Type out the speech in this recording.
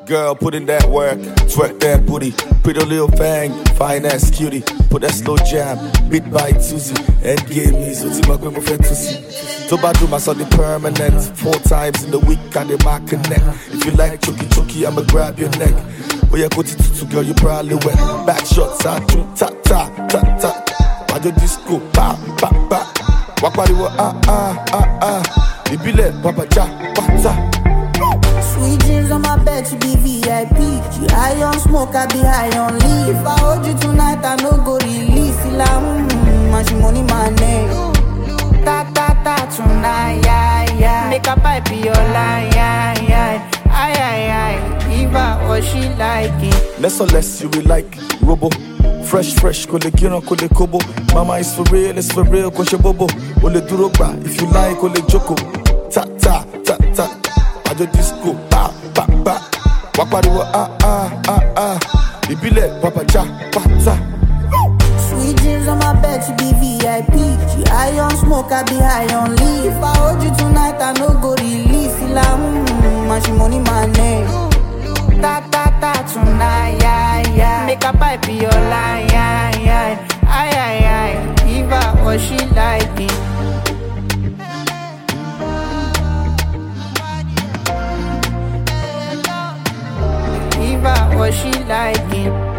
girl, put in that work, twerk that booty. Pretty little thing, fine ass cutie. Put that slow jam, beat by Tuesday. End game is what you going to see. Toba do my son the permanent. 4 times in the week, and they mark connect. If you like choky, I'ma grab your neck. Oh yeah, go to girl, you probably wet. Back shots, ta ta ta ta. Wajo disco, pa pa pa. Wakwari wo Ibile, papa cha, pata. Sweet dreams on my bed, she be VIP. She high on smoke, I be high on leaf. If I hold you tonight, I no go release. And she money my name. Ta ta ta tonight, yeah. Make a pipe your line, yeah. Aye. Give her what she like it. Less or less, you will like Robo. Fresh, kole gino, kole kobo. Mama is for real, koshe bobo. Ole duro bra, if you like, ole joko. Ta ta. Wajo disco, pa pa pa. Wakwari wo Ibile, papa cha, pata. Sweet dreams on my bed, she be VIP. She high on smoke, I be high on leaf. If I hold you tonight, I no go release. And she money my name. Ta ta ta tonight, yeah. Make a pipe your line, yeah. Aye. Give her what she like it. Give her what she like it.